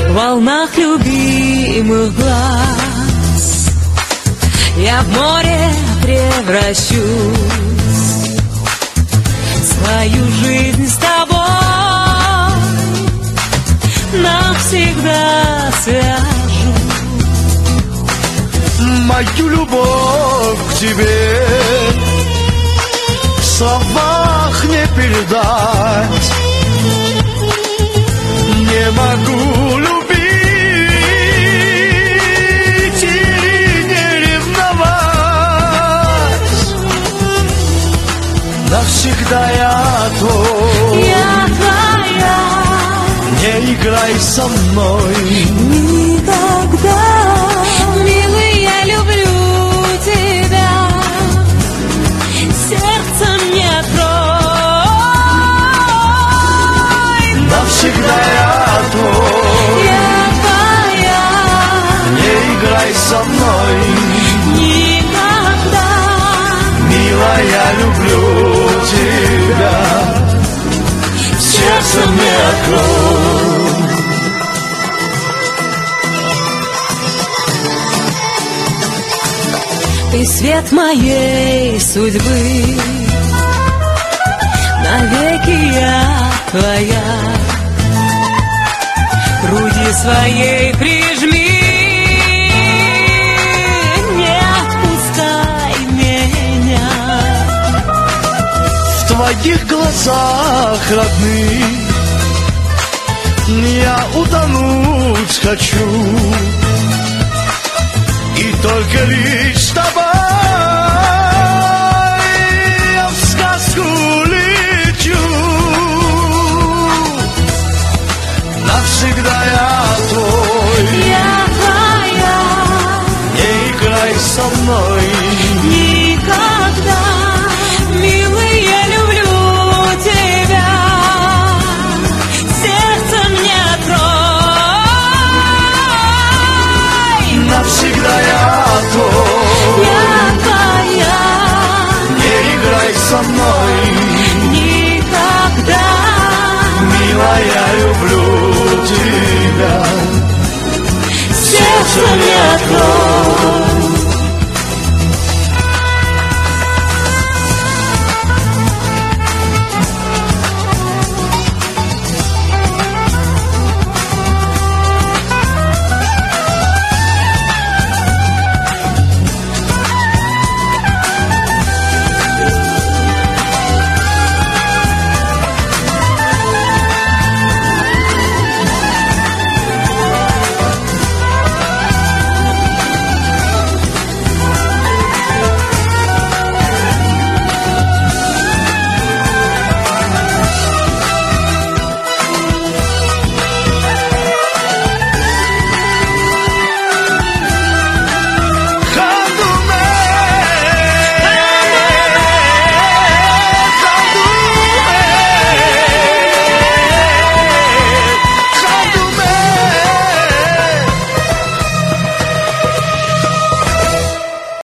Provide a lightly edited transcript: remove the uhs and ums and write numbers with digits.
В волнах любимых глаз я в море превращусь, свою жизнь с тобой навсегда свяжу. Мою любовь к тебе в словах не передать. Не могу любить и не ревновать. Навсегда я твой, Я твоя, не играй со мной никогда. Милый, я люблю тебя, сердцем не открой. навсегда я твой. Я твоя, Не играй со мной, никогда. милая, я люблю тебя, сердцем не открой. Ты свет моей судьбы, навеки я твоя. Груди своей прижми, не отпускай меня. В твоих глазах, родных, я утонуть хочу. И только лишь с тобой